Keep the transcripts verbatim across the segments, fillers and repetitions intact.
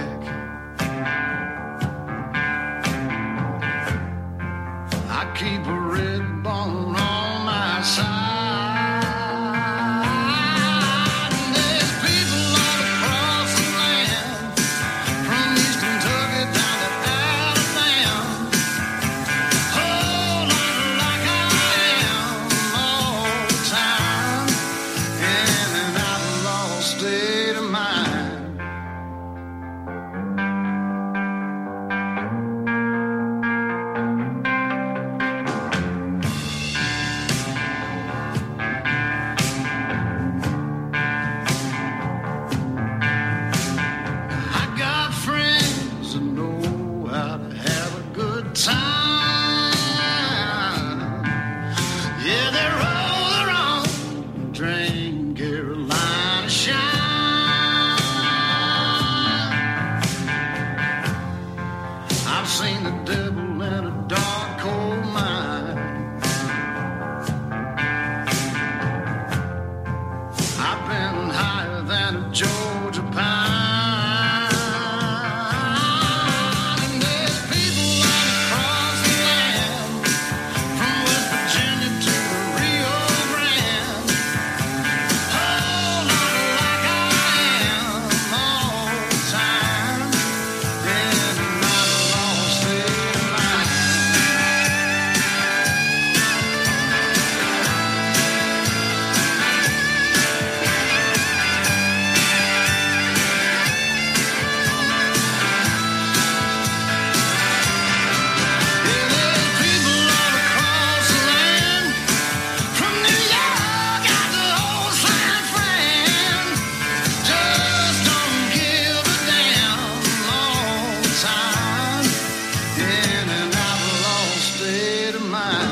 I keep a red bone on my side. And there's people all across the land, from East Kentucky down to Alabama, whole lot like I am all the time, in an outlaw state of mind. I got friends that know how to have a good time. Yeah, they roll their own, drink Carolina Shine. I've seen the devil in a dark, cold mine. I've been higher than a Georgia pine. And there's people all across the land, from West Virginia to the Rio Grande, whole lot like I am all the time, in an outlaw state of mind. Yeah, there's people all across the land, from New York out to old San Fran, just don't give a damn all the time, in an outlaw state of mind.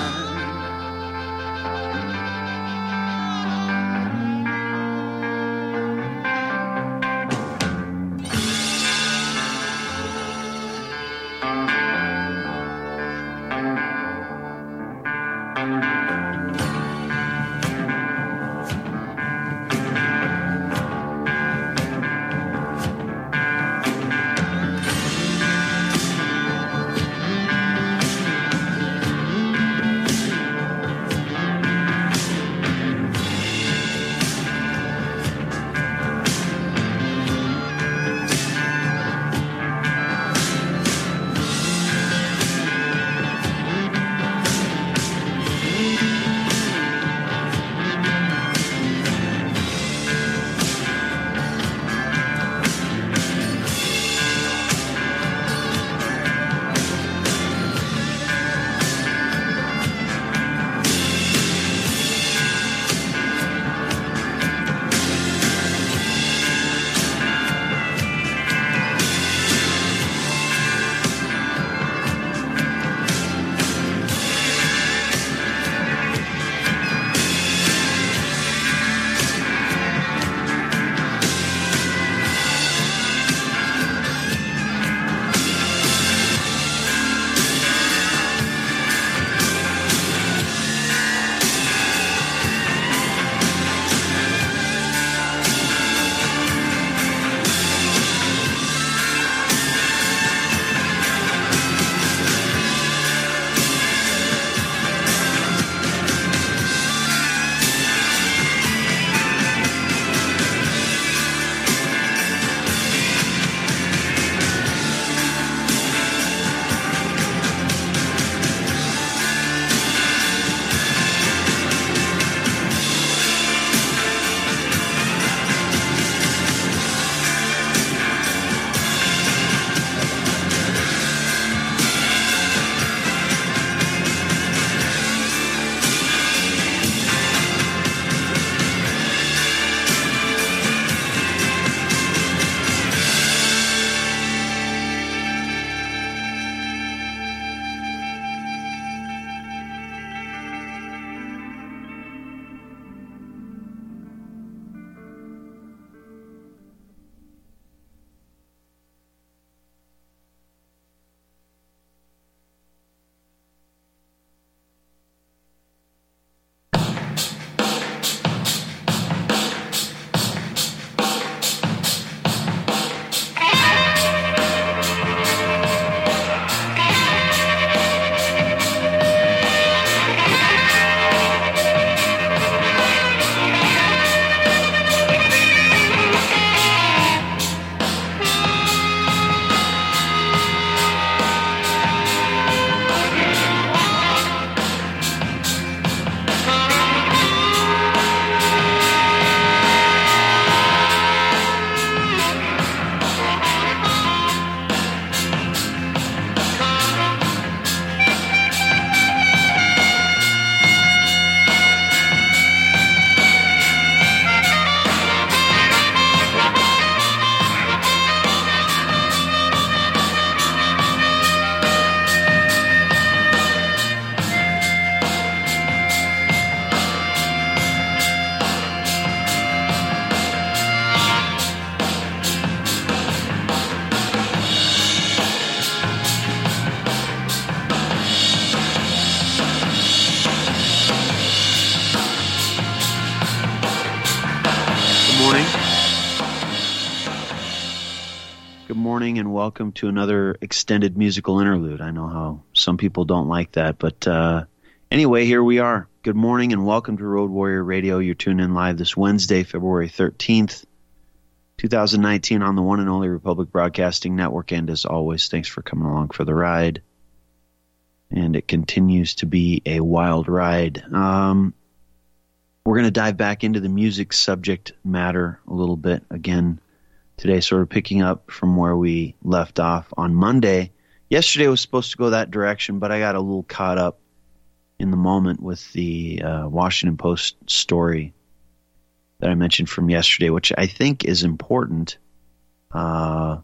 morning, and welcome to another extended musical interlude. I know how some people don't like that, but uh, anyway, here we are. Good morning, and welcome to Road Warrior Radio. You're tuned in live this Wednesday, February thirteenth, twenty nineteen, on the one and only Republic Broadcasting Network. And as always, thanks for coming along for the ride. And it continues to be a wild ride. Um, we're going to dive back into the music subject matter a little bit again today, sort of picking up from where we left off on Monday. Yesterday was supposed to go that direction, but I got a little caught up in the moment with the uh, Washington Post story that I mentioned from yesterday, which I think is important. Uh,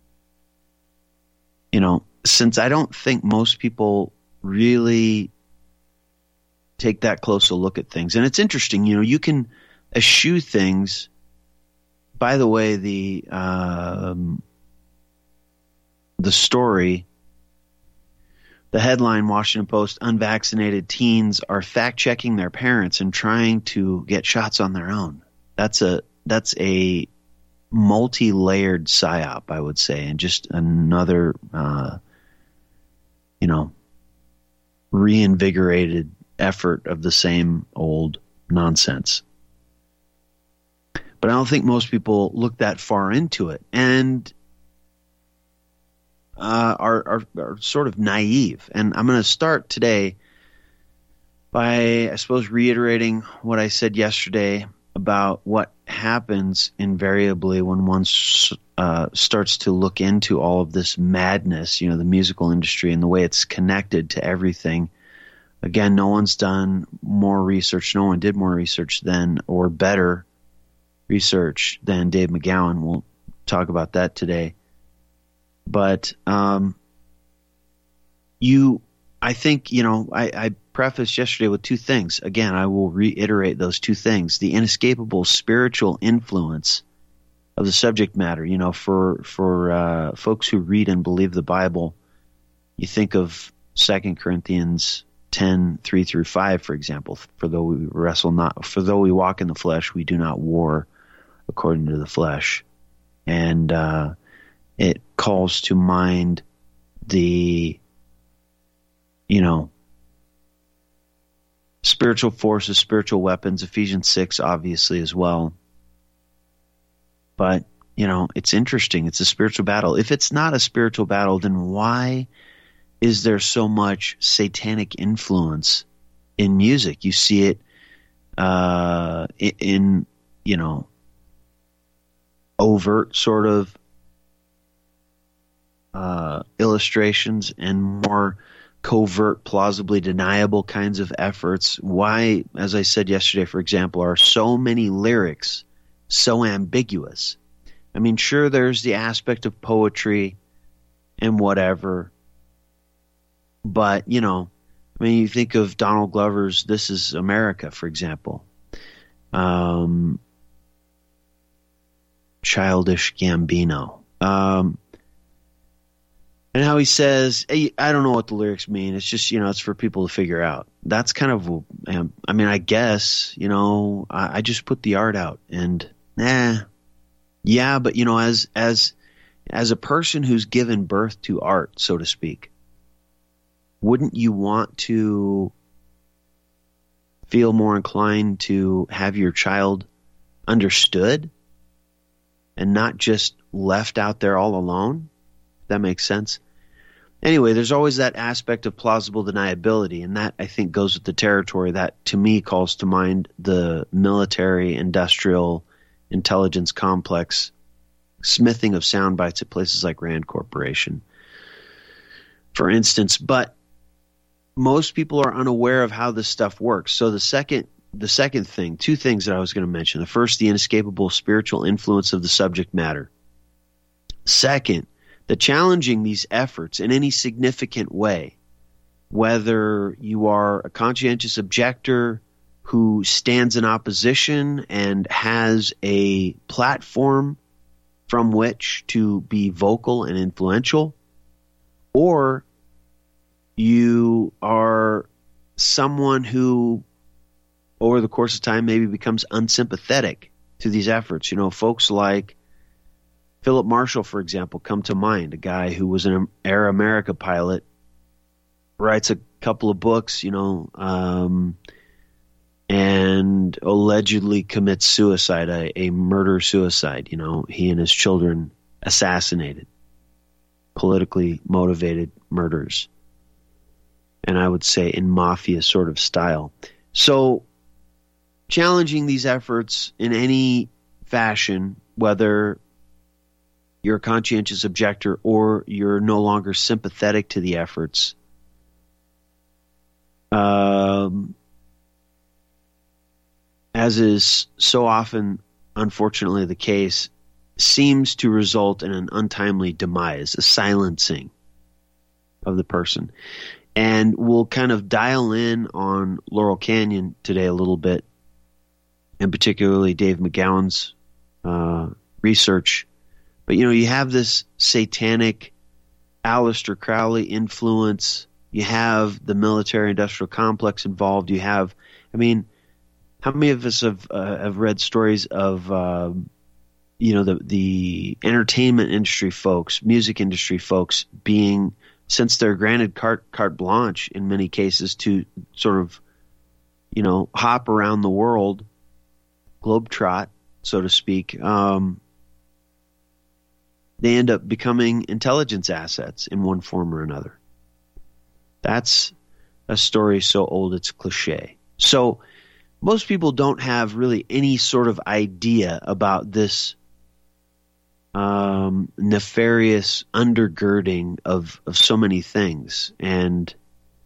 you know, since I don't think most people really take that close a look at things. And it's interesting, you know, you can eschew things. By the way, the um, the story, the headline, Washington Post, unvaccinated teens are fact-checking their parents and trying to get shots on their own. That's a that's a multi-layered psyop, I would say, and just another, uh, you know, reinvigorated effort of the same old nonsense. But I don't think most people look that far into it and uh, are, are, are sort of naive. And I'm going to start today by, I suppose, reiterating what I said yesterday about what happens invariably when one uh, starts to look into all of this madness, you know, the musical industry and the way it's connected to everything. Again, no one's done more research. No one did more research than, or better research than Dave McGowan. We'll talk about that today. But um, you, I think, you know, I, I prefaced yesterday with two things. Again, I will reiterate those two things. The inescapable spiritual influence of the subject matter. You know, for, for uh, folks who read and believe the Bible, you think of Second Corinthians ten, three through five, for example. For though we wrestle not, for though we walk in the flesh, we do not war according to the flesh. And uh, it calls to mind the, you know, spiritual forces, spiritual weapons, Ephesians six, obviously, as well. But, you know, it's interesting. It's a spiritual battle. If it's not a spiritual battle, then why is there so much satanic influence in music? You see it uh, in, you know, overt sort of uh, illustrations and more covert, plausibly deniable kinds of efforts. Why, as I said yesterday, for example, are so many lyrics so ambiguous? I mean, sure, there's the aspect of poetry and whatever, but, you know, I mean, you think of Donald Glover's This Is America, for example. Um, Childish Gambino. Um, and how he says, hey, I don't know what the lyrics mean. It's just, you know, it's for people to figure out. That's kind of, um, I mean, I guess, you know, I, I just put the art out and, nah, yeah, but, you know, as, as, as a person who's given birth to art, so to speak, wouldn't you want to feel more inclined to have your child understood and not just left out there all alone? That makes sense. Anyway, there's always that aspect of plausible deniability, and that, I think, goes with the territory that, to me, calls to mind the military, industrial, intelligence complex smithing of sound bites at places like Rand Corporation, for instance. But most people are unaware of how this stuff works. So the second the second thing, two things that I was going to mention. The first, the inescapable spiritual influence of the subject matter. Second, the challenging these efforts in any significant way, whether you are a conscientious objector who stands in opposition and has a platform from which to be vocal and influential, or you are someone who, over the course of time, maybe becomes unsympathetic to these efforts. You know, folks like Philip Marshall, for example, come to mind, a guy who was an Air America pilot, writes a couple of books, you know, um, and allegedly commits suicide, a, a murder-suicide, you know, he and his children assassinated, politically motivated murders, and I would say in mafia sort of style. So challenging these efforts in any fashion, whether you're a conscientious objector or you're no longer sympathetic to the efforts, um, as is so often, unfortunately, the case, seems to result in an untimely demise, a silencing of the person. And we'll kind of dial in on Laurel Canyon today a little bit, and particularly Dave McGowan's uh, research. But, you know, you have this satanic Aleister Crowley influence. You have the military-industrial complex involved. You have, I mean, how many of us have uh, have read stories of, uh, you know, the the entertainment industry folks, music industry folks being, since they're granted carte, carte blanche in many cases to sort of, you know, hop around the world, globetrot, so to speak, um, they end up becoming intelligence assets in one form or another. That's a story so old it's cliche. So most people don't have really any sort of idea about this um, nefarious undergirding of, of so many things. And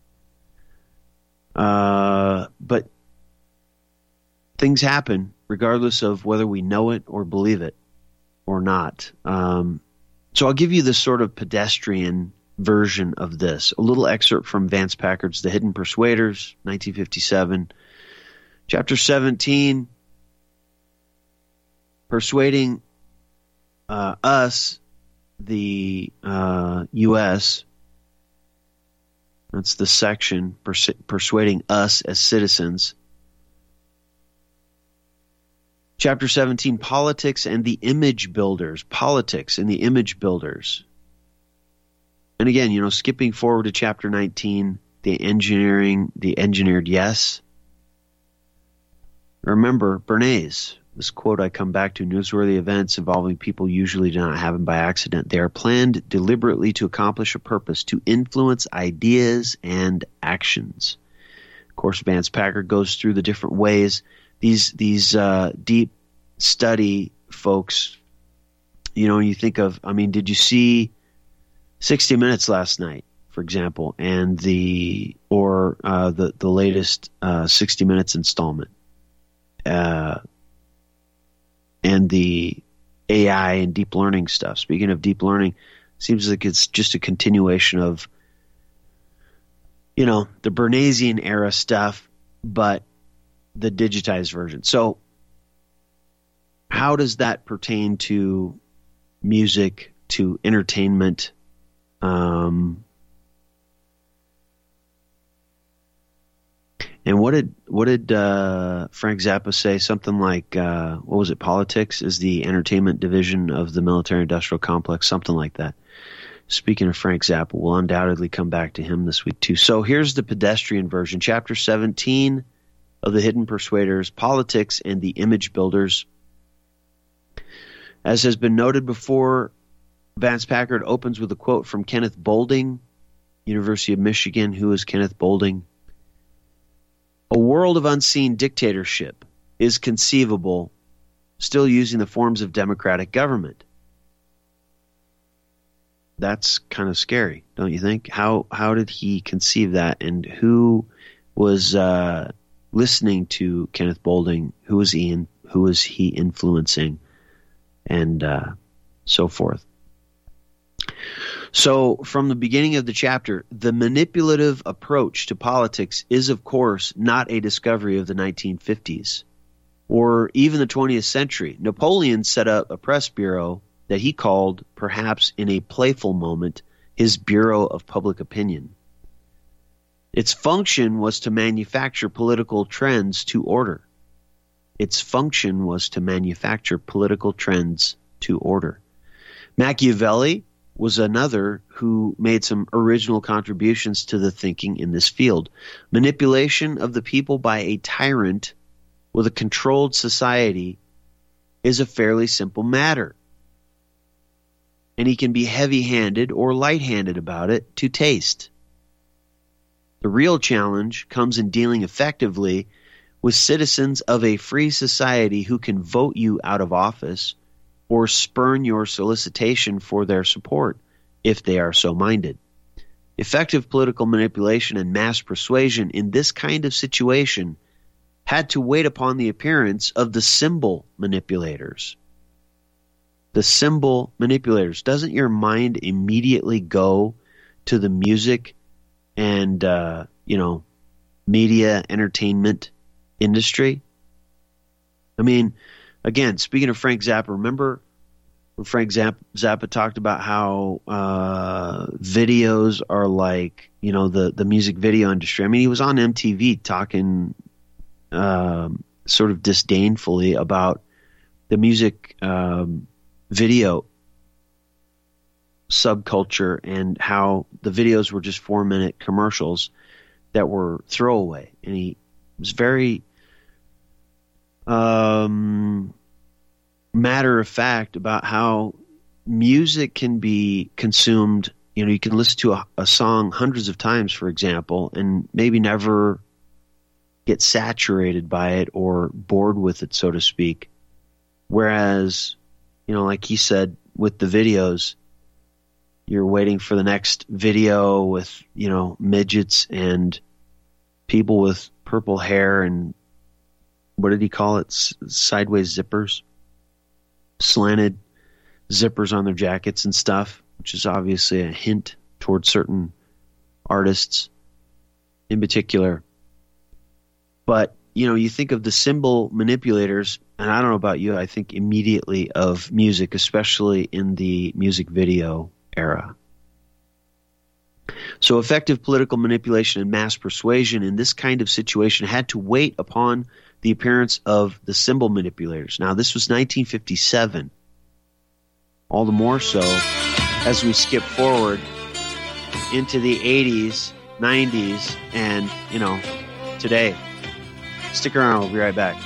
uh, but things happen regardless of whether we know it or believe it or not. Um, so I'll give you this sort of pedestrian version of this. A little excerpt from Vance Packard's The Hidden Persuaders, nineteen fifty-seven. Chapter seventeen, persuading uh, us, the uh, U S, that's the section, pers- persuading us as citizens. Chapter seventeen, Politics and the Image Builders. Politics and the Image Builders. And again, you know, skipping forward to chapter nineteen, the engineering, the engineered yes. Remember, Bernays, this quote I come back to, newsworthy events involving people usually do not happen by accident. They are planned deliberately to accomplish a purpose, to influence ideas and actions. Of course, Vance Packard goes through the different ways these these uh, deep study folks, you know, you think of, I mean, did you see sixty minutes last night, for example, and the or uh, the the latest uh, sixty minutes installment, uh, and the A I and deep learning stuff. Speaking of deep learning, seems like it's just a continuation of, you know, the Bernaysian era stuff, but the digitized version. So how does that pertain to music, to entertainment? Um, and what did what did uh, Frank Zappa say? Something like, uh, what was it? Politics is the entertainment division of the military-industrial complex. Something like that. Speaking of Frank Zappa, we'll undoubtedly come back to him this week too. So here's the pedestrian version. Chapter seventeen of The Hidden Persuaders, Politics and the Image Builders. As has been noted before, Vance Packard opens with a quote from Kenneth Boulding, University of Michigan. Who is Kenneth Boulding? A world of unseen dictatorship is conceivable, still using the forms of democratic government. That's kind of scary, don't you think? How how did he conceive that, and who was uh, listening to Kenneth Boulding? Who was he in, who was he influencing, and uh, so forth? So from the beginning of the chapter, the manipulative approach to politics is, of course, not a discovery of the nineteen fifties or even the twentieth century. Napoleon set up a press bureau that he called, perhaps in a playful moment, his Bureau of Public Opinion. Its function was to manufacture political trends to order. Its function was to manufacture political trends to order. Machiavelli was another who made some original contributions to the thinking in this field. Manipulation of the people by a tyrant with a controlled society is a fairly simple matter, and he can be heavy-handed or light-handed about it to taste. The real challenge comes in dealing effectively with citizens of a free society who can vote you out of office or spurn your solicitation for their support if they are so minded. Effective political manipulation and mass persuasion in this kind of situation had to wait upon the appearance of the symbol manipulators. The symbol manipulators. Doesn't your mind immediately go to the music and, uh, you know, media entertainment industry? I mean, again, speaking of Frank Zappa, remember when Frank Zappa, Zappa talked about how uh, videos are like, you know, the, the music video industry. I mean, he was on M T V talking um, sort of disdainfully about the music um, video subculture and how the videos were just four-minute commercials that were throwaway. And he was very um, matter-of-fact about how music can be consumed. You know, you can listen to a, a song hundreds of times, for example, and maybe never get saturated by it or bored with it, so to speak. Whereas, you know, like he said, with the videos, you're waiting for the next video with, you know, midgets and people with purple hair and what did he call it? S- sideways zippers, slanted zippers on their jackets and stuff, which is obviously a hint towards certain artists in particular. But, you know, you think of the symbol manipulators, and I don't know about you, I think immediately of music, especially in the music video era. So effective political manipulation and mass persuasion in this kind of situation had to wait upon the appearance of the symbol manipulators. Now, this was nineteen fifty-seven. All the more so as we skip forward into the eighties, nineties, and, you know, today. Stick around, we'll be right back.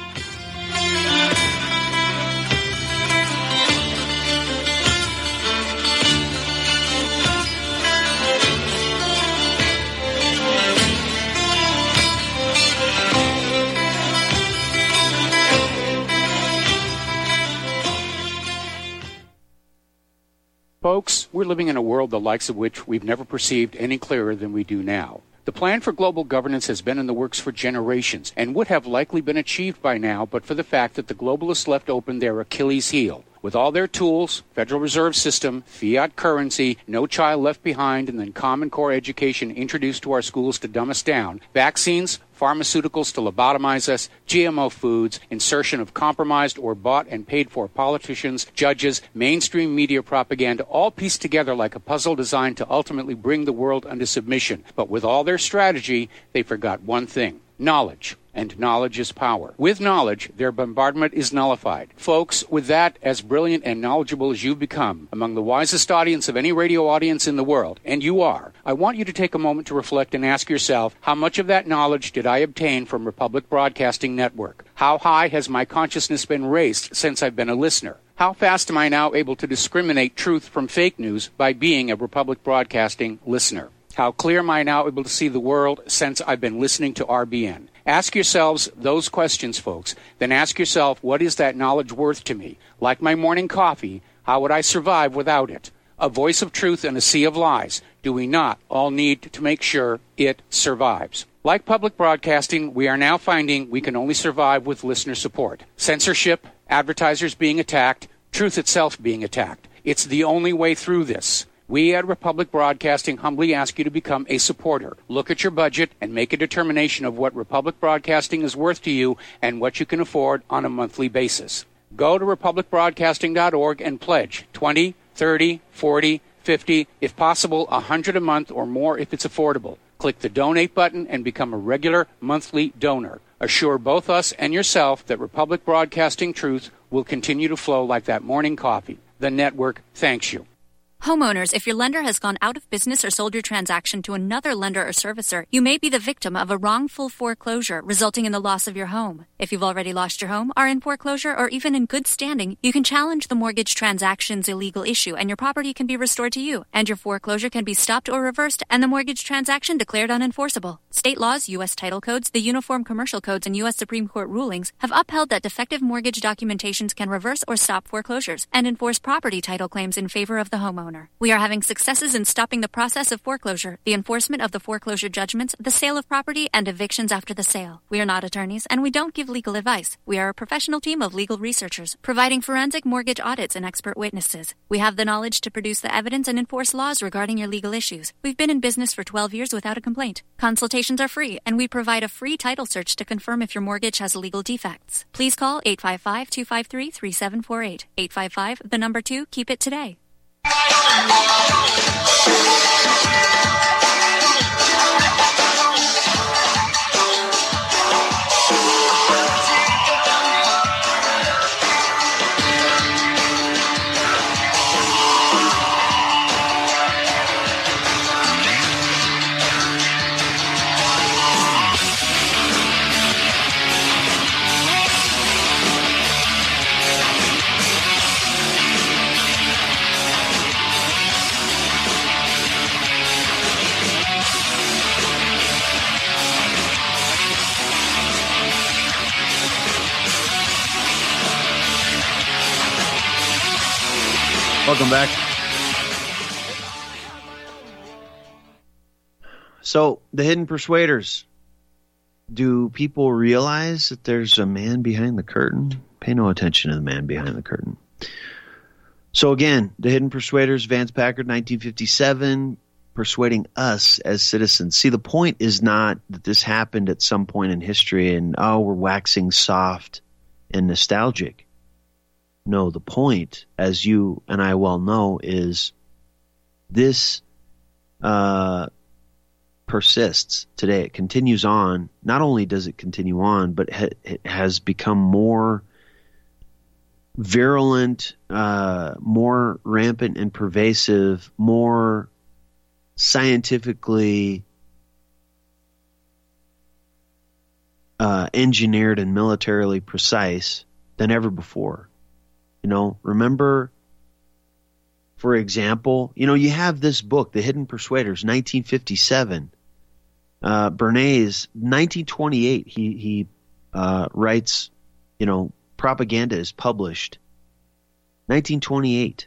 Folks, we're living in a world the likes of which we've never perceived any clearer than we do now. The plan for global governance has been in the works for generations and would have likely been achieved by now but for the fact that the globalists left open their Achilles heel. With all their tools, Federal Reserve System, fiat currency, no child left behind, and then Common Core education introduced to our schools to dumb us down, vaccines, pharmaceuticals to lobotomize us, G M O foods, insertion of compromised or bought and paid for politicians, judges, mainstream media propaganda, all pieced together like a puzzle designed to ultimately bring the world under submission. But with all their strategy, they forgot one thing: knowledge. And knowledge is power. With knowledge, their bombardment is nullified. Folks, with that, as brilliant and knowledgeable as you've become, among the wisest audience of any radio audience in the world, and you are, I want you to take a moment to reflect and ask yourself, how much of that knowledge did I obtain from Republic Broadcasting Network? How high has my consciousness been raised since I've been a listener? How fast am I now able to discriminate truth from fake news by being a Republic Broadcasting listener? How clear am I now able to see the world since I've been listening to R B N? Ask yourselves those questions, folks. Then ask yourself, what is that knowledge worth to me? Like my morning coffee, how would I survive without it? A voice of truth in a sea of lies. Do we not all need to make sure it survives? Like public broadcasting, we are now finding we can only survive with listener support. Censorship, advertisers being attacked, truth itself being attacked. It's the only way through this. We at Republic Broadcasting humbly ask you to become a supporter. Look at your budget and make a determination of what Republic Broadcasting is worth to you and what you can afford on a monthly basis. Go to republic broadcasting dot org and pledge twenty, thirty, forty, fifty, if possible, one hundred a month or more if it's affordable. Click the donate button and become a regular monthly donor. Assure both us and yourself that Republic Broadcasting truth will continue to flow like that morning coffee. The network thanks you. Homeowners, if your lender has gone out of business or sold your transaction to another lender or servicer, you may be the victim of a wrongful foreclosure resulting in the loss of your home. If you've already lost your home, are in foreclosure, or even in good standing, you can challenge the mortgage transaction's illegal issue and your property can be restored to you, and your foreclosure can be stopped or reversed and the mortgage transaction declared unenforceable. State laws, U S title codes, the Uniform Commercial Codes, and U S Supreme Court rulings have upheld that defective mortgage documentations can reverse or stop foreclosures and enforce property title claims in favor of the homeowner. We are having successes in stopping the process of foreclosure, the enforcement of the foreclosure judgments, the sale of property, and evictions after the sale. We are not attorneys, and we don't give legal advice. We are a professional team of legal researchers, providing forensic mortgage audits and expert witnesses. We have the knowledge to produce the evidence and enforce laws regarding your legal issues. We've been in business for twelve years without a complaint. Consultations are free, and we provide a free title search to confirm if your mortgage has legal defects. Please call eight five five, two five three, three seven four eight. eight five five, the number two, keep it today. Welcome back. So, the Hidden Persuaders. Do people realize that there's a man behind the curtain? Pay no attention to the man behind the curtain. So again, the Hidden Persuaders, Vance Packard, nineteen fifty-seven, persuading us as citizens. See, the point is not that this happened at some point in history and, oh, we're waxing soft and nostalgic. No, the point, as you and I well know, is this uh, persists today. It continues on. Not only does it continue on, but ha- it has become more virulent, uh, more rampant and pervasive, more scientifically uh, engineered and militarily precise than ever before. You know, remember, for example, you know, you have this book, The Hidden Persuaders, nineteen fifty-seven. Uh, Bernays, nineteen twenty-eight, he, he uh, writes, you know, propaganda is published. nineteen twenty-eight.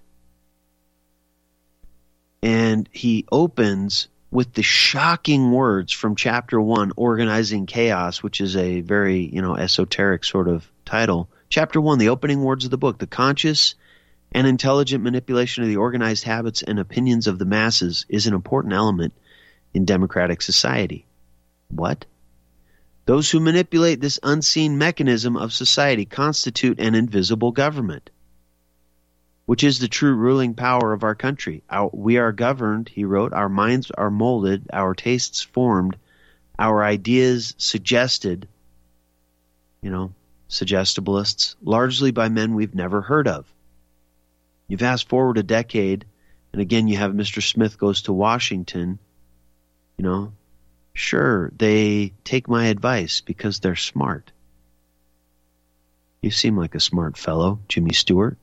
And he opens with the shocking words from chapter one, Organizing Chaos, which is a very, you know, esoteric sort of title. Chapter one, the opening words of the book, the conscious and intelligent manipulation of the organized habits and opinions of the masses is an important element in democratic society. What? Those who manipulate this unseen mechanism of society constitute an invisible government, which is the true ruling power of our country. Our, we are governed, he wrote, our minds are molded, our tastes formed, our ideas suggested, you know, suggestibilists, largely by men we've never heard of. You fast forward a decade, and again you have Mister Smith goes to Washington. You know, sure, they take my advice because they're smart. You seem like a smart fellow, Jimmy Stewart.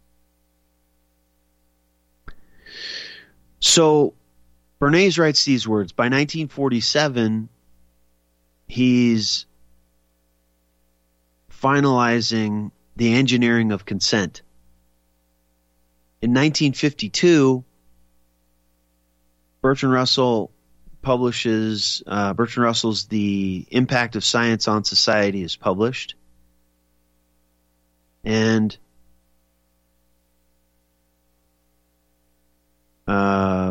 So, Bernays writes these words. By nineteen forty-seven, he's finalizing the engineering of consent. In nineteen fifty-two, Bertrand Russell publishes, uh, Bertrand Russell's The Impact of Science on Society is published. And uh,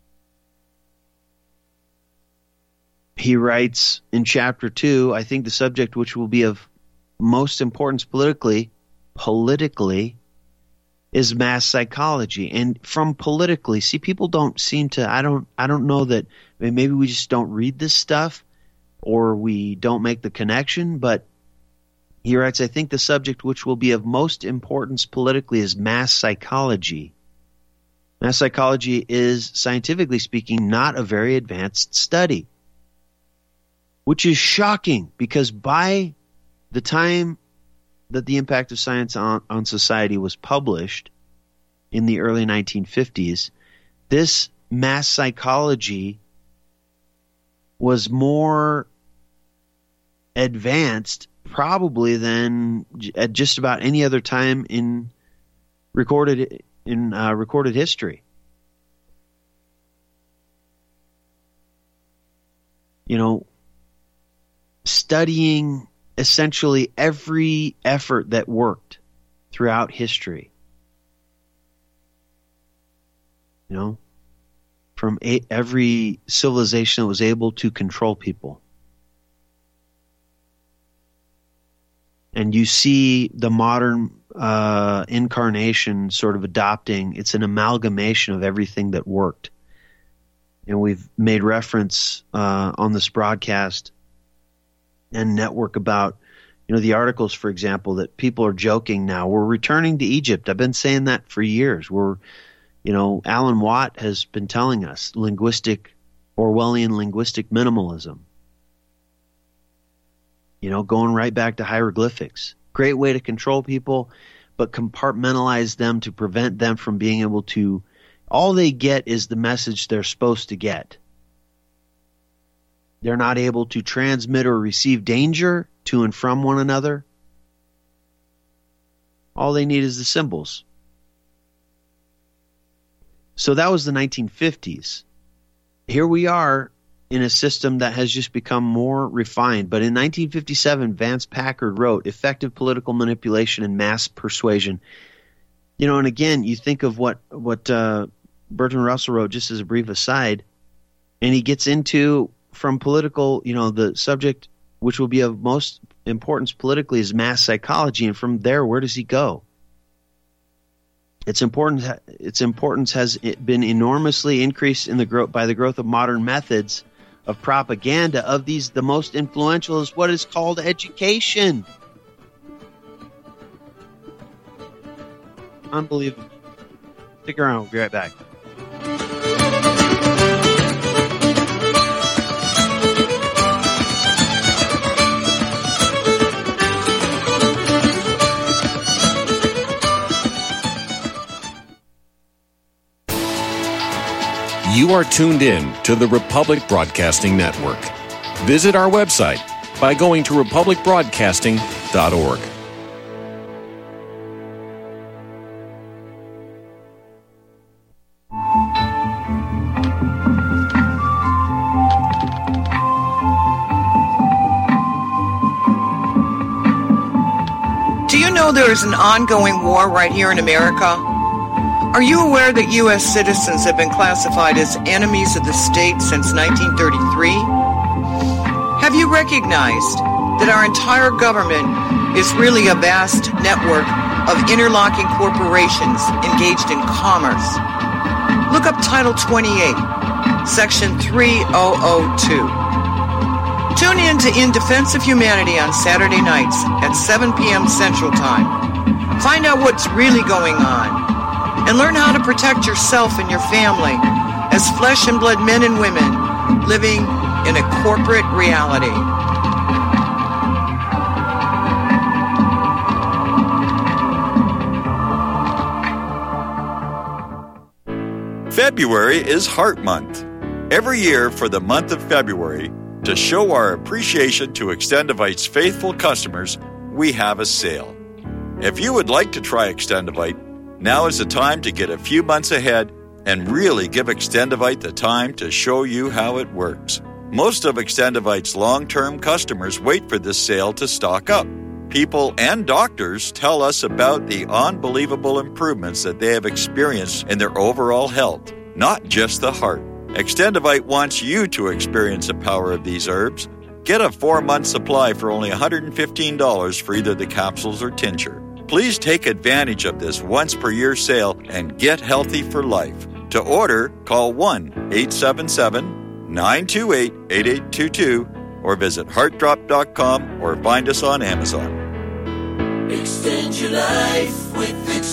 he writes in chapter two, I think the subject which will be of most importance politically, politically, is mass psychology. And from politically, see, people don't seem to, I don't, I don't know that, I mean, maybe we just don't read this stuff or we don't make the connection, but He writes, I think the subject which will be of most importance politically is mass psychology. Mass psychology is, scientifically speaking, not a very advanced study, which is shocking because by the time that The Impact of Science on, on Society was published in the early nineteen fifties, this mass psychology was more advanced probably than at just about any other time in recorded in uh, recorded history. You know, studying essentially every effort that worked throughout history. You know, from a, every civilization that was able to control people. And you see the modern uh, incarnation sort of adopting, it's an amalgamation of everything that worked. And we've made reference uh, on this broadcast and network about, you know, the articles, for example, that people are joking now. We're returning to Egypt. I've been saying that for years. We're, you know, Alan Watt has been telling us linguistic, Orwellian linguistic minimalism. You know, going right back to hieroglyphics. Great way to control people, but compartmentalize them to prevent them from being able to, all they get is the message they're supposed to get. They're not able to transmit or receive danger to and from one another. All they need is the symbols. So that was the nineteen fifties. Here we are in a system that has just become more refined. But in nineteen fifty-seven, Vance Packard wrote, Effective Political Manipulation and Mass Persuasion. You know, and again, you think of what, what uh, Bertrand Russell wrote, just as a brief aside, and he gets into, from political, you know, the subject which will be of most importance politically is mass psychology. And from there, where does he go? Its importance, its importance has been enormously increased in the growth by the growth of modern methods of propaganda. Of these, the most influential is what is called education. Unbelievable. Stick around. We'll be right back. You are tuned in to the Republic Broadcasting Network. Visit our website by going to republic broadcasting dot org. Do you know there is an ongoing war right here in America? Are you aware that U S citizens have been classified as enemies of the state since nineteen thirty-three? Have you recognized that our entire government is really a vast network of interlocking corporations engaged in commerce? Look up Title twenty-eight, Section three thousand two. Tune in to In Defense of Humanity on Saturday nights at seven p.m. Central Time. Find out what's really going on and learn how to protect yourself and your family as flesh and blood men and women living in a corporate reality. February is Heart Month. Every year for the month of February, to show our appreciation to Extendivite's faithful customers, we have a sale. If you would like to try Extendivite, now is the time to get a few months ahead and really give Extendivite the time to show you how it works. Most of Extendivite's long-term customers wait for this sale to stock up. People and doctors tell us about the unbelievable improvements that they have experienced in their overall health, not just the heart. Extendivite wants you to experience the power of these herbs. Get a four-month supply for only one hundred fifteen dollars for either the capsules or tincture. Please take advantage of this once-per-year sale and get healthy for life. To order, call one eight seven seven, nine two eight, eight eight two two or visit heart drop dot com or find us on Amazon. Extend your life with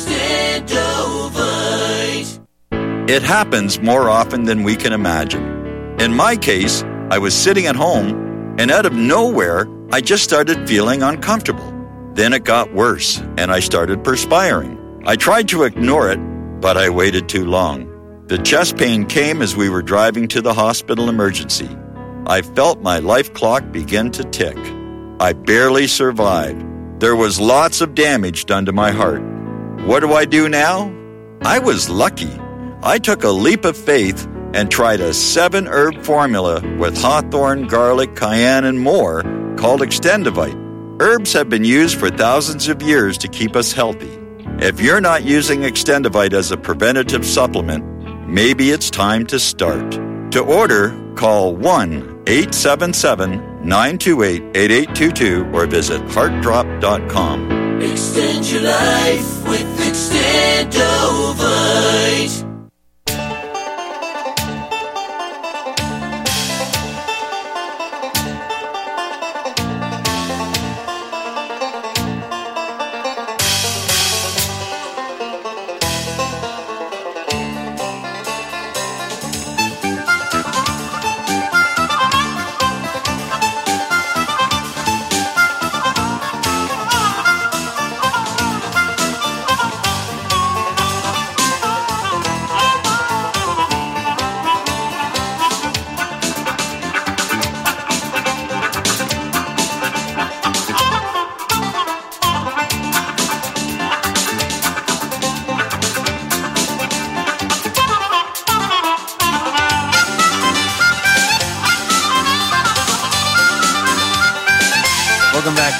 Extendovite. It happens more often than we can imagine. In my case, I was sitting at home, and out of nowhere, I just started feeling uncomfortable. Then it got worse, and I started perspiring. I tried to ignore it, but I waited too long. The chest pain came as we were driving to the hospital emergency. I felt my life clock begin to tick. I barely survived. There was lots of damage done to my heart. What do I do now? I was lucky. I took a leap of faith and tried a seven-herb formula with hawthorn, garlic, cayenne, and more called Extendovite. Herbs have been used for thousands of years to keep us healthy. If you're not using Extendovite as a preventative supplement, maybe it's time to start. To order, call one eight seven seven, nine two eight, eight eight two two or visit heart drop dot com. Extend your life with Extendovite. Welcome back.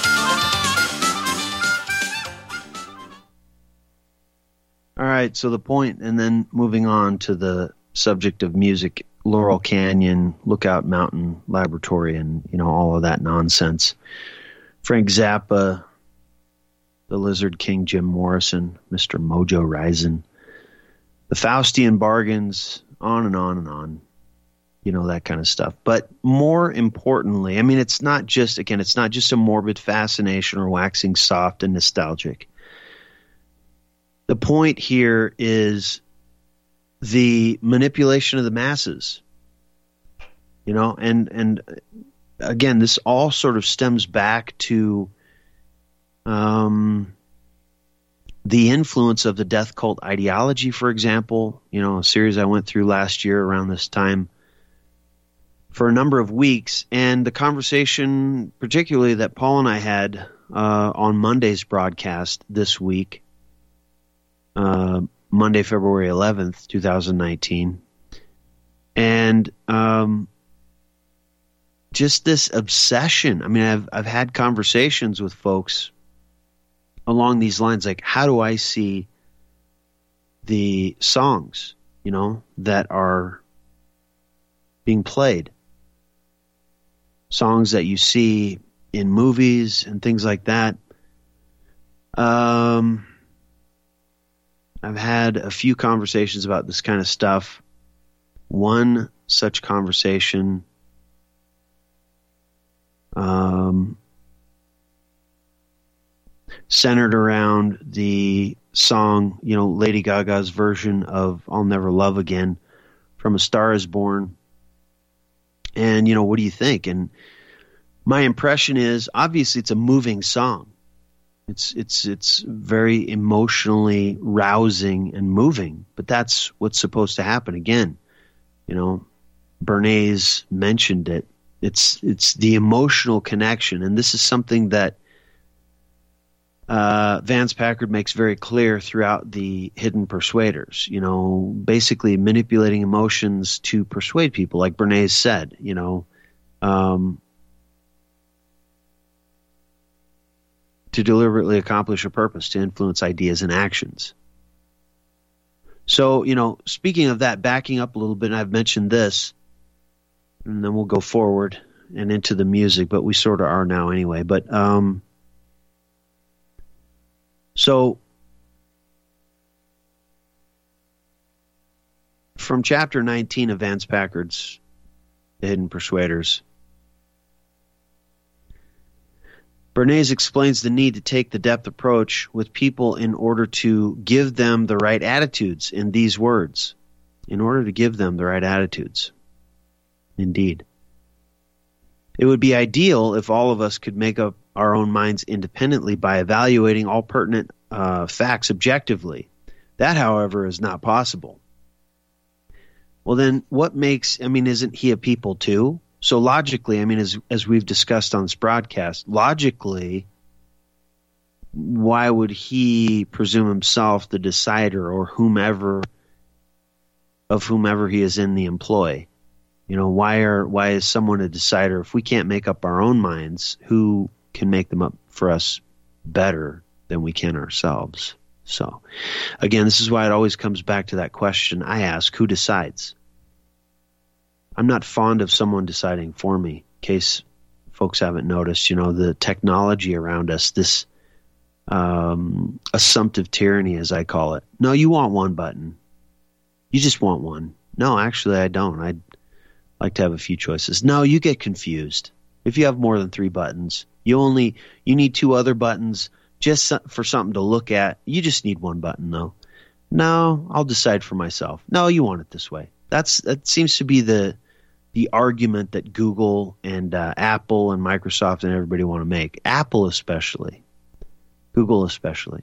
All right, so the point, and then moving on to the subject of music, Laurel Canyon, Lookout Mountain Laboratory, and you know all of that nonsense. Frank Zappa, the Lizard King Jim Morrison, Mister Mojo Risen, the Faustian bargains, on and on and on. You know, that kind of stuff. But more importantly, I mean, it's not just, again, it's not just a morbid fascination or waxing soft and nostalgic. The point here is the manipulation of the masses. You know, and, and again, this all sort of stems back to um, the influence of the death cult ideology, for example. You know, a series I went through last year around this time for a number of weeks, and the conversation particularly that Paul and I had uh, on Monday's broadcast this week, uh, Monday, February eleventh, twenty nineteen, and um, just this obsession. I mean, I've I've had conversations with folks along these lines, like, how do I see the songs, you know, that are being played? Songs that you see in movies and things like that. Um, I've had a few conversations about this kind of stuff. One such conversation um, centered around the song, you know, Lady Gaga's version of I'll Never Love Again from A Star Is Born. And, you know, what do you think? And my impression is, obviously, it's a moving song. It's it's it's very emotionally rousing and moving, but that's what's supposed to happen. Again, you know, Bernays mentioned it. It's it's the emotional connection, and this is something that uh, Vance Packard makes very clear throughout the Hidden Persuaders. You know, basically manipulating emotions to persuade people, like Bernays said. You know, um, to deliberately accomplish a purpose, to influence ideas and actions. So, you know, speaking of that, backing up a little bit, and I've mentioned this, and then we'll go forward and into the music, but we sort of are now anyway. But um, so from chapter nineteen of Vance Packard's The Hidden Persuaders, Bernays explains the need to take the depth approach with people in order to give them the right attitudes in these words. In order to give them the right attitudes. Indeed. It would be ideal if all of us could make up our own minds independently by evaluating all pertinent uh, facts objectively. That, however, is not possible. Well, then what makes, I mean, isn't he a people too? So logically, I mean, as as we've discussed on this broadcast, logically, why would he presume himself the decider or whomever of whomever he is in the employ? You know, why are why is someone a decider? If we can't make up our own minds, who can make them up for us better than we can ourselves? So, again, this is why it always comes back to that question I ask, who decides? I'm not fond of someone deciding for me, in case folks haven't noticed. You know, the technology around us, this um, assumptive tyranny, as I call it. No, you want one button. You just want one. No, actually, I don't. I'd like to have a few choices. No, you get confused. If you have more than three buttons, you only you need two other buttons just for something to look at. You just need one button, though. No, I'll decide for myself. No, you want it this way. That's that seems to be the the argument that Google and uh, Apple and Microsoft and everybody want to make. Apple especially. Google especially.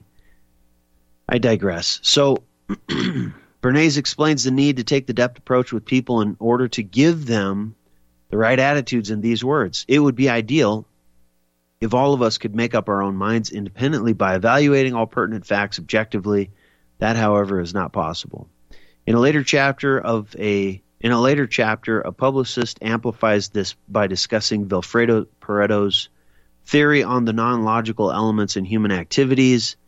I digress. So Bernays explains the need to take the depth approach with people in order to give them the right attitudes in these words. It would be ideal if all of us could make up our own minds independently by evaluating all pertinent facts objectively. That, however, is not possible. In a later chapter of a in a later chapter, a publicist amplifies this by discussing Vilfredo Pareto's theory on the non-logical elements in human activities,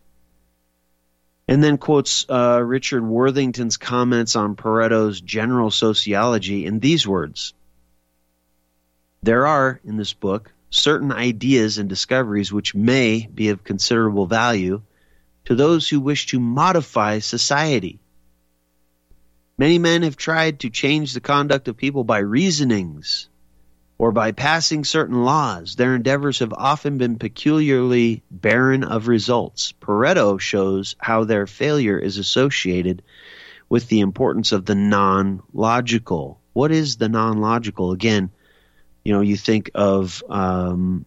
and then quotes uh, Richard Worthington's comments on Pareto's general sociology in these words. There are, in this book, certain ideas and discoveries which may be of considerable value to those who wish to modify society. Many men have tried to change the conduct of people by reasonings or by passing certain laws. Their endeavors have often been peculiarly barren of results. Pareto shows how their failure is associated with the importance of the non-logical. What is the non-logical? Again, you know, you think of um,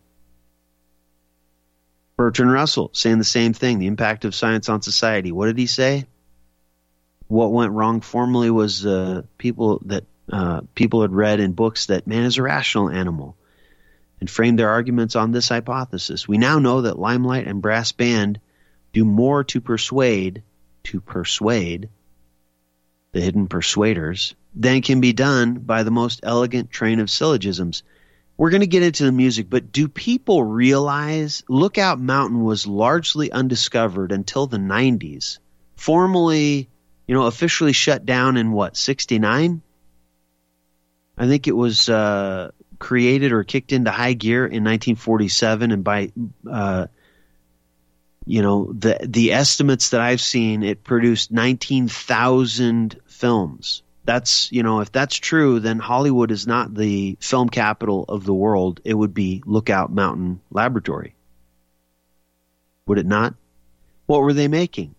Bertrand Russell saying the same thing, the impact of science on society. What did he say? What went wrong formerly was uh, people that uh, people had read in books that man is a rational animal and framed their arguments on this hypothesis. We now know that Limelight and Brass Band do more to persuade, to persuade the hidden persuaders than can be done by the most elegant train of syllogisms. We're going to get into the music, but do people realize Lookout Mountain was largely undiscovered until the nineties? Formally, you know, officially shut down in what, sixty-nine? I think it was uh, created or kicked into high gear in nineteen forty-seven, and by uh, you know the the estimates that I've seen, it produced nineteen thousand films. That's, you know, if that's true, then Hollywood is not the film capital of the world. It would be Lookout Mountain Laboratory. Would it not? What were they making?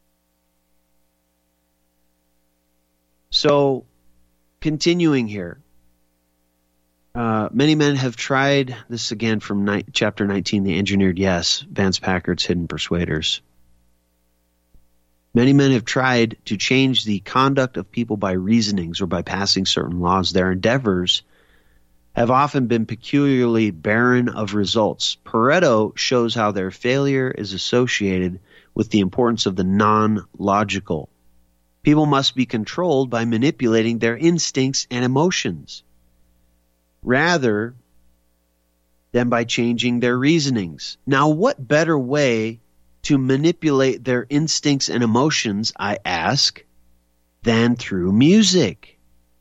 So, continuing here, uh, many men have tried, this again from ni- chapter nineteen, The Engineered Yes, Vance Packard's Hidden Persuaders. Many men have tried to change the conduct of people by reasonings or by passing certain laws. Their endeavors have often been peculiarly barren of results. Pareto shows how their failure is associated with the importance of the non-logical. People must be controlled by manipulating their instincts and emotions, rather than by changing their reasonings. Now, what better way to manipulate their instincts and emotions, I ask, than through music?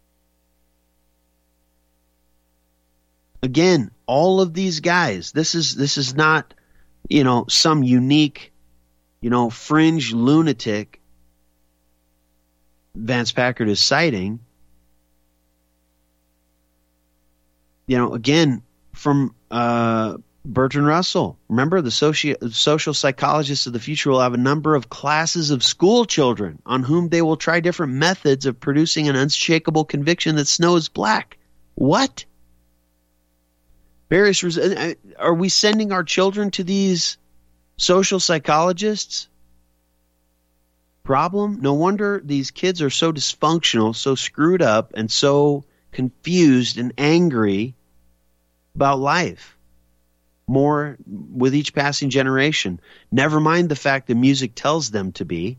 Again, all of these guys, this is this is not, you know, some unique, you know, fringe lunatic Vance Packard is citing. You know, again, from uh, Bertrand Russell, remember the soci- social psychologists of the future will have a number of classes of school children on whom they will try different methods of producing an unshakable conviction that snow is black. What? Various res- are we sending our children to these social psychologists? Problem? No wonder these kids are so dysfunctional, so screwed up, and so confused and angry about life. More with each passing generation. Never mind the fact that music tells them to be.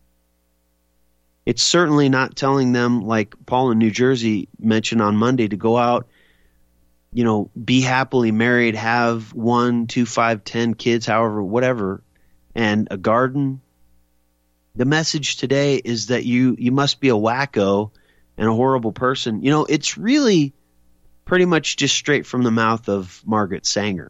It's certainly not telling them, like Paul in New Jersey mentioned on Monday, to go out, you know, be happily married, have one, two, five, ten kids, however, whatever, and a garden. The message today is that you, you must be a wacko and a horrible person. You know, it's really pretty much just straight from the mouth of Margaret Sanger.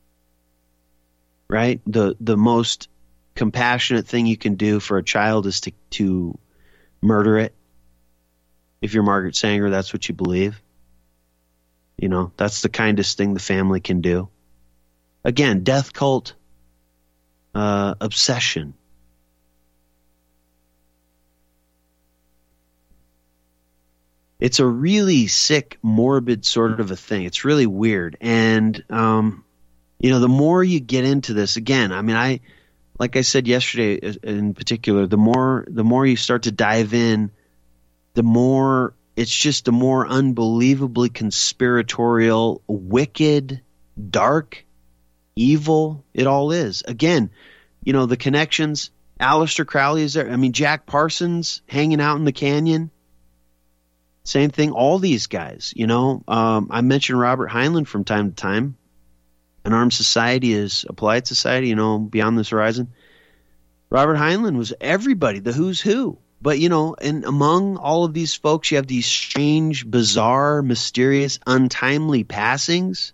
Right? The the most compassionate thing you can do for a child is to, to murder it. If you're Margaret Sanger, that's what you believe. You know, that's the kindest thing the family can do. Again, death cult uh, obsession. It's a really sick, morbid sort of a thing. It's really weird. And, um, you know, the more you get into this, again, I mean, I, like I said yesterday in particular, the more, the more you start to dive in, the more, it's just the more unbelievably conspiratorial, wicked, dark, evil it all is. Again, you know, the connections, Aleister Crowley is there. I mean, Jack Parsons hanging out in the canyon. Same thing, all these guys, you know. Um, I mentioned Robert Heinlein from time to time. An Armed Society is Applied Society, you know, Beyond This Horizon. Robert Heinlein was everybody, the who's who. But, you know, and among all of these folks, you have these strange, bizarre, mysterious, untimely passings.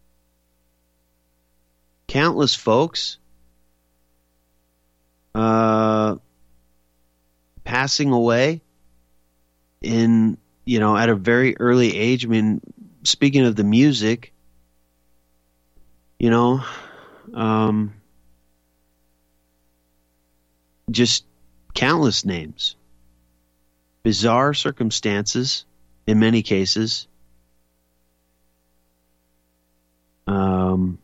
Countless folks uh, passing away in, you know, at a very early age. I mean, speaking of the music, you know, um, just countless names, bizarre circumstances in many cases. Um,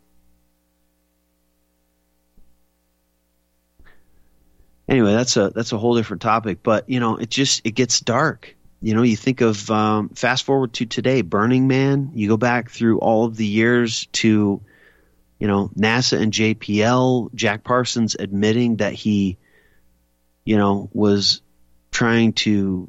anyway, that's a that's a whole different topic. But you know, it just it gets dark. You know, you think of um, fast forward to today, Burning Man. You go back through all of the years to, you know, NASA and J P L. Jack Parsons admitting that he, you know, was trying to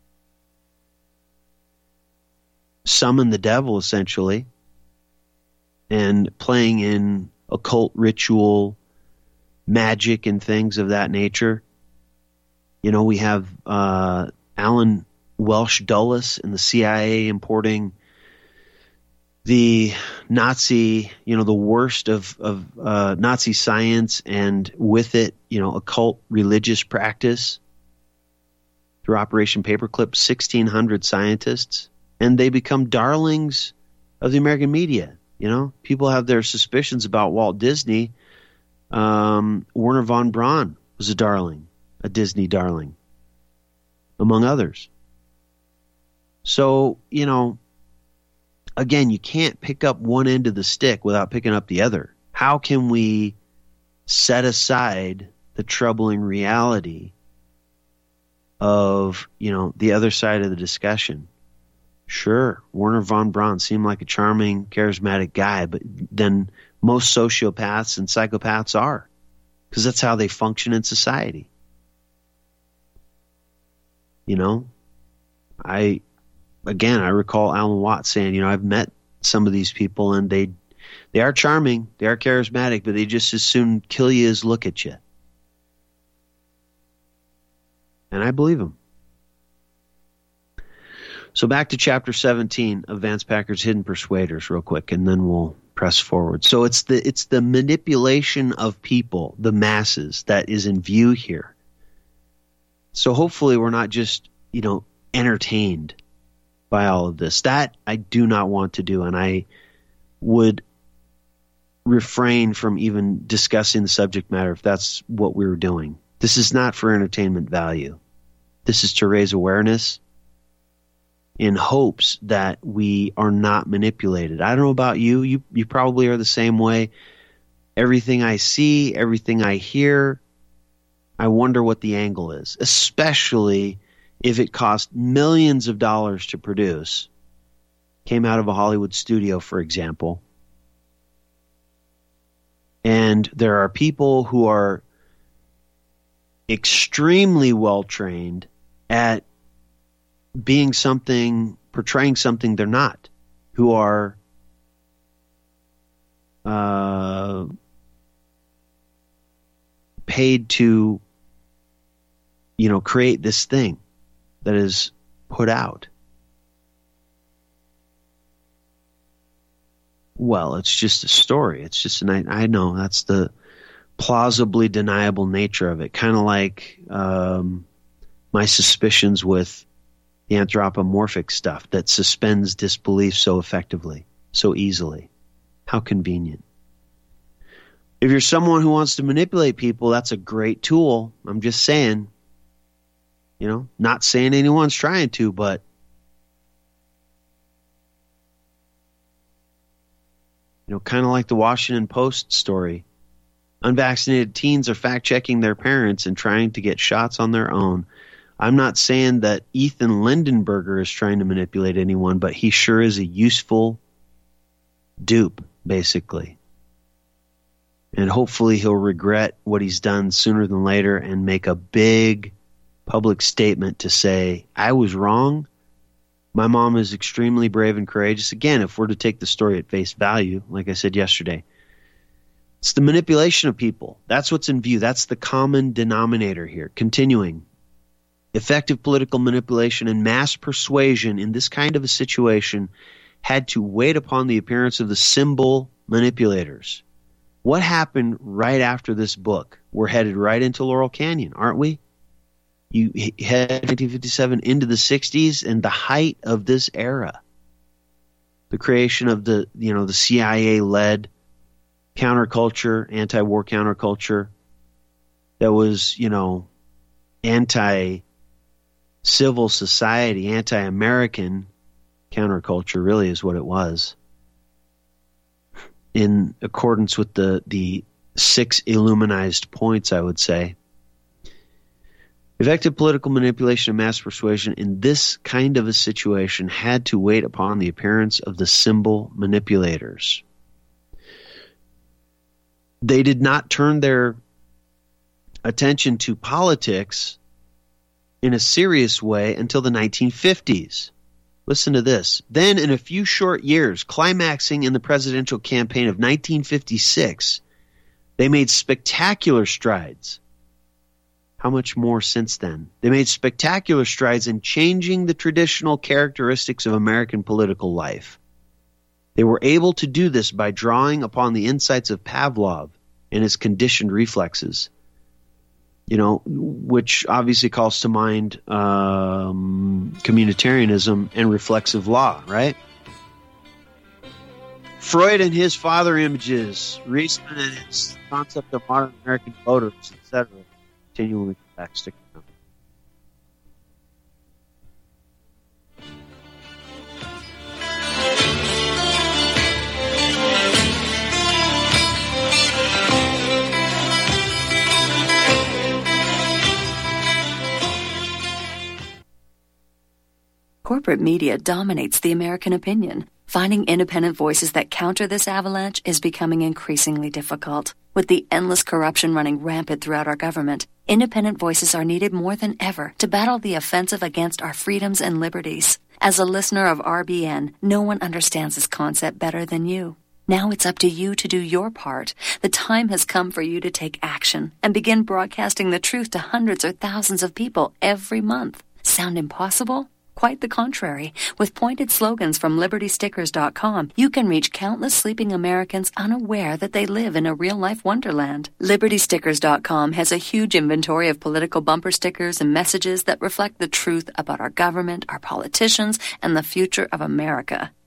summon the devil, essentially, and playing in occult ritual, magic, and things of that nature. You know, we have uh, Alan Welsh Dulles in the C I A importing the Nazi, you know, the worst of, of uh, Nazi science, and with it, you know, occult religious practice through Operation Paperclip, sixteen hundred scientists, and they become darlings of the American media. You know, people have their suspicions about Walt Disney. Um, Werner von Braun was a darling, a Disney darling, among others. So, you know, again, you can't pick up one end of the stick without picking up the other. How can we set aside the troubling reality of, you know, the other side of the discussion? Sure, Werner von Braun seemed like a charming, charismatic guy, but then most sociopaths and psychopaths are, because that's how they function in society. You know, I... Again, I recall Alan Watts saying, you know, I've met some of these people and they they are charming, they are charismatic, but they just as soon kill you as look at you. And I believe him. So back to chapter seventeen of Vance Packard's Hidden Persuaders real quick, and then we'll press forward. So it's the it's the manipulation of people, the masses, that is in view here. So hopefully we're not just, you know, entertained by all of this. That I do not want to do, and I would refrain from even discussing the subject matter if that's what we were doing. This is not for entertainment value. This is to raise awareness in hopes that we are not manipulated. I don't know about you. You you probably are the same way. Everything I see, everything I hear, I wonder what the angle is, especially if it cost millions of dollars to produce. Came out of a Hollywood studio, for example. And there are people who are extremely well trained at being something, portraying something they're not, who are uh, paid to, you know, create this thing that is put out. Well, it's just a story. It's just an, I, I know that's the plausibly deniable nature of it. Kind of like um, my suspicions with the anthropomorphic stuff that suspends disbelief so effectively, so easily. How convenient. If you're someone who wants to manipulate people, that's a great tool. I'm just saying, you know, not saying anyone's trying to, but you know, kind of like the Washington Post story. Unvaccinated teens are fact-checking their parents and trying to get shots on their own. I'm not saying that Ethan Lindenberger is trying to manipulate anyone, but he sure is a useful dupe, basically. And hopefully he'll regret what he's done sooner than later and make a big public statement to say, I was wrong. My mom is extremely brave and courageous. Again, if we're to take the story at face value, like I said yesterday, it's the manipulation of people. That's what's in view. That's the common denominator here. Continuing. Effective political manipulation and mass persuasion in this kind of a situation had to wait upon the appearance of the symbol manipulators. What happened right after this book? We're headed right into Laurel Canyon, aren't we? You head nineteen fifty-seven into the sixties and the height of this era. The creation of the, you know, the C I A-led counterculture, anti-war counterculture that was, you know, anti-civil society, anti-American counterculture really is what it was. In accordance with the, the six illuminized points, I would say. Effective political manipulation and mass persuasion in this kind of a situation had to wait upon the appearance of the symbol manipulators. They did not turn their attention to politics in a serious way until the nineteen fifties. Listen to this. Then, in a few short years, climaxing in the presidential campaign of nineteen fifty-six, they made spectacular strides. How much more since then? They made spectacular strides in changing the traditional characteristics of American political life. They were able to do this by drawing upon the insights of Pavlov and his conditioned reflexes, you know, which obviously calls to mind um, communitarianism and reflexive law, right? Freud and his father images, Reisman and his concept of modern American voters, et cetera. Continually back, stick around. Corporate media dominates the American opinion. Finding independent voices that counter this avalanche is becoming increasingly difficult. With the endless corruption running rampant throughout our government, independent voices are needed more than ever to battle the offensive against our freedoms and liberties. As a listener of R B N, no one understands this concept better than you. Now it's up to you to do your part. The time has come for you to take action and begin broadcasting the truth to hundreds or thousands of people every month. Sound impossible? Quite the contrary. With pointed slogans from Liberty Stickers dot com, you can reach countless sleeping Americans unaware that they live in a real-life wonderland. Liberty Stickers dot com has a huge inventory of political bumper stickers and messages that reflect the truth about our government, our politicians, and the future of America.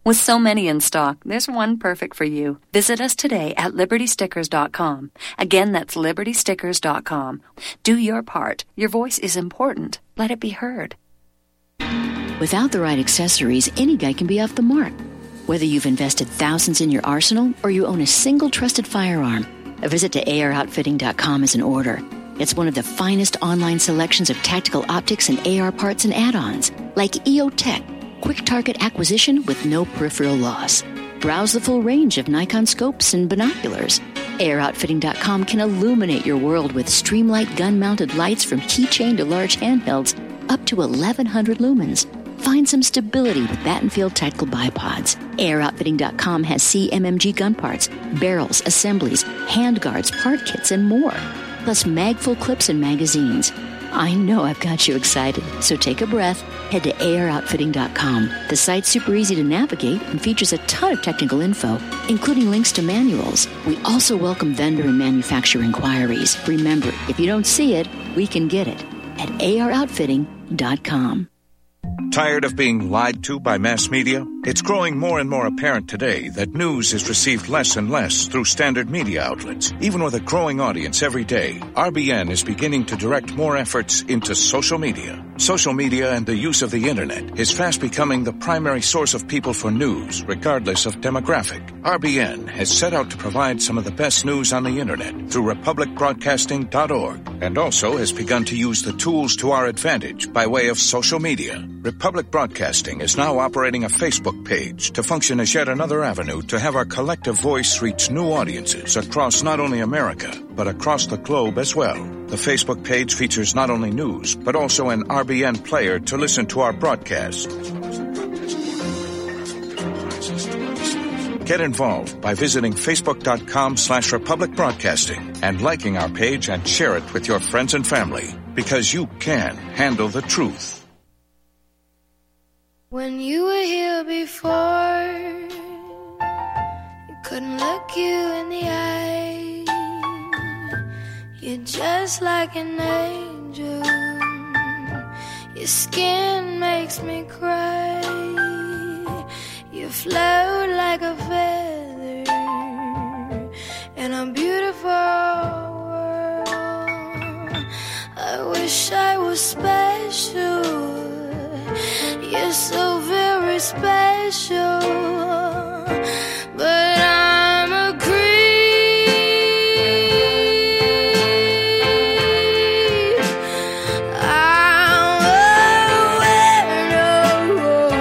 With so many in stock, there's one perfect for you. Visit us today at liberty stickers dot com. Again, that's liberty stickers dot com. Do your part. Your voice is important. Let it be heard. Without the right accessories, any guy can be off the mark. Whether you've invested thousands in your arsenal or you own a single trusted firearm, a visit to A R outfitting dot com is in order. It's one of the finest online selections of tactical optics and A R parts and add-ons, like E O Tech, quick target acquisition with no peripheral loss. Browse the full range of Nikon scopes and binoculars. A R outfitting dot com can illuminate your world with Streamlight gun-mounted lights from keychain to large handhelds up to eleven hundred lumens. Find some stability with Battenfield Tactical Bipods. A R outfitting dot com has C M M G gun parts, barrels, assemblies, handguards, part kits, and more. Plus mag-full clips and magazines. I know I've got you excited, so take a breath. Head to A R outfitting dot com. The site's super easy to navigate and features a ton of technical info, including links to manuals. We also welcome vendor and manufacturer inquiries. Remember, if you don't see it, we can get it at A R outfitting dot com. Tired of being lied to by mass media? It's growing more and more apparent today that news is received less and less through standard media outlets. Even with a growing audience every day, R B N is beginning to direct more efforts into social media. Social media and the use of the internet is fast becoming the primary source of people for news, regardless of demographic. R B N has set out to provide some of the best news on the internet through republic broadcasting dot org, and also has begun to use the tools to our advantage by way of social media. Republic Broadcasting is now operating a Facebook page to function as yet another avenue to have our collective voice reach new audiences across not only America, but across the globe as well. The Facebook page features not only news, but also an R B N player to listen to our broadcast. Get involved by visiting facebook.com slash Republic Broadcasting and liking our page and share it with your friends and family, because you can handle the truth. When you were here before, you couldn't look you in the eye. You're just like an angel. Your skin makes me cry. You float like a feather in a beautiful world. I wish I was special. You're so very special, but I'm a creep. I'm a weirdo.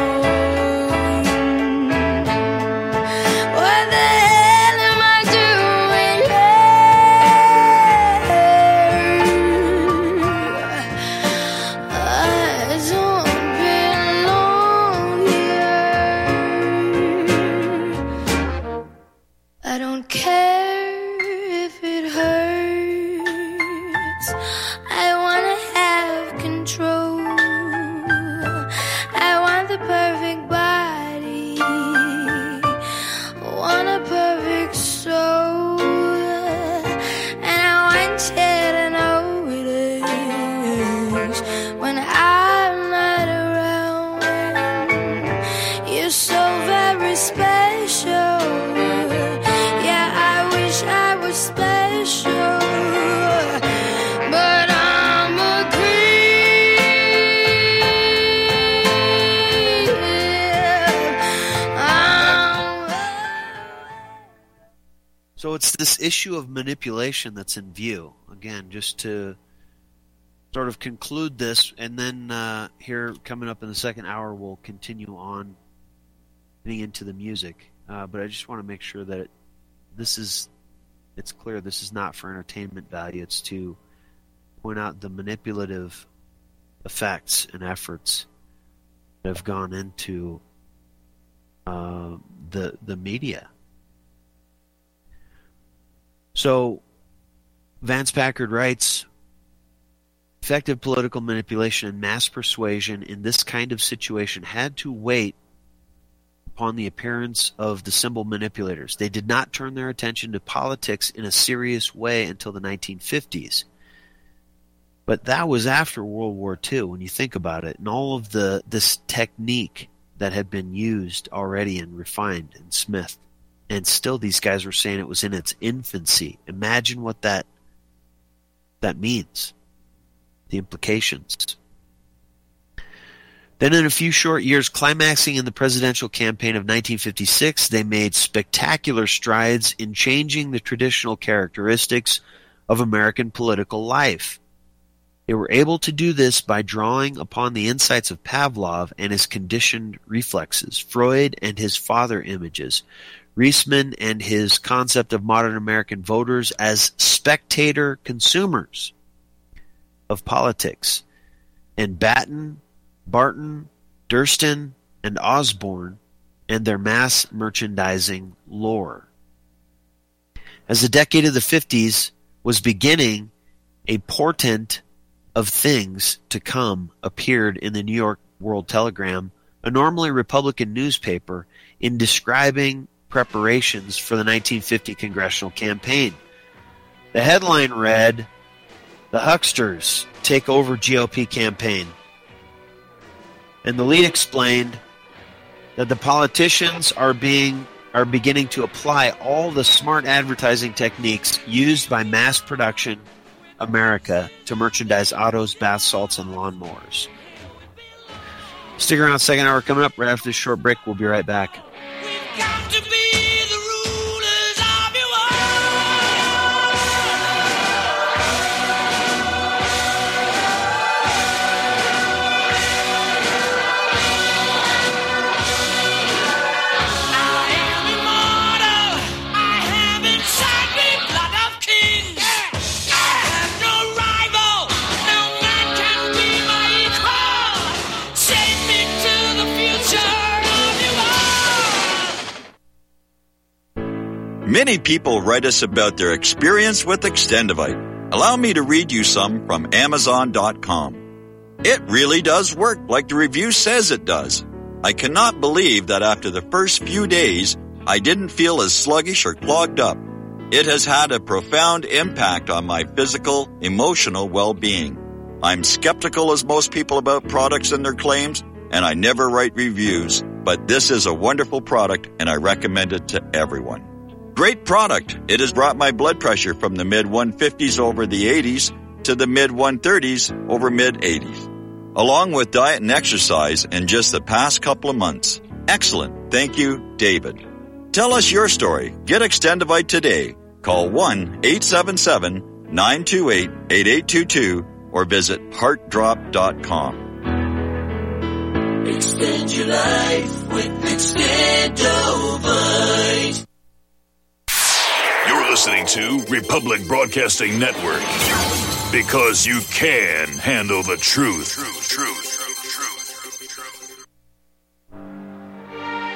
What the hell am I doing here? I don't I don't care if it hurts. I wanna have control. I want the perfect body. I want a perfect soul. And I want you to know it is when I'm not around. You're so very special. I was special, but I'm a creep. I'm So it's this issue of manipulation that's in view. Again, just to sort of conclude this, and then uh, here coming up in the second hour, we'll continue on getting into the music. Uh, but I just want to make sure that it, this is, it's clear this is not for entertainment value. It's to point out the manipulative effects and efforts that have gone into uh, the the media. So Vance Packard writes, effective political manipulation and mass persuasion in this kind of situation had to wait upon the appearance of the symbol manipulators. They did not turn their attention to politics in a serious way until the nineteen fifties. But that was after World War Two, when you think about it, and all of the this technique that had been used already and refined and smithed. And still these guys were saying it was in its infancy. Imagine what that that means. The implications. Then in a few short years, climaxing in the presidential campaign of nineteen fifty-six, they made spectacular strides in changing the traditional characteristics of American political life. They were able to do this by drawing upon the insights of Pavlov and his conditioned reflexes, Freud and his father images, Reisman and his concept of modern American voters as spectator consumers of politics, and Batten, Barton, Durston, and Osborne and their mass merchandising lore. As the decade of the fifties was beginning, a portent of things to come appeared in the New York World Telegram, a normally Republican newspaper, in describing preparations for the nineteen fifty congressional campaign. The headline read, "The Hucksters Take Over G O P Campaign." And the lead explained that the politicians are being are beginning to apply all the smart advertising techniques used by mass production America to merchandise autos, bath salts, and lawnmowers. Stick around, second hour coming up right after this short break. We'll be right back. We've got to be the rulers of your world. I am immortal. I have inside me blood of kings. I have no rival. No man can be my equal. Send me to the future of your world. Many people write us about their experience with Extendivite. Allow me to read you some from Amazon dot com. It really does work like the review says it does. I cannot believe that after the first few days, I didn't feel as sluggish or clogged up. It has had a profound impact on my physical, emotional well-being. I'm skeptical as most people about products and their claims, and I never write reviews, but this is a wonderful product and I recommend it to everyone. Great product. It has brought my blood pressure from the mid one fifties over the eighties to the mid one thirties over mid eighties. Along with diet and exercise in just the past couple of months. Excellent. Thank you, David. Tell us your story. Get Extendivite today. Call one eight seven seven, nine two eight, eight eight two two or visit heart drop dot com. Extend your life with Extendivite. You're listening to Republic Broadcasting Network. Because you can handle the truth. Truth, truth.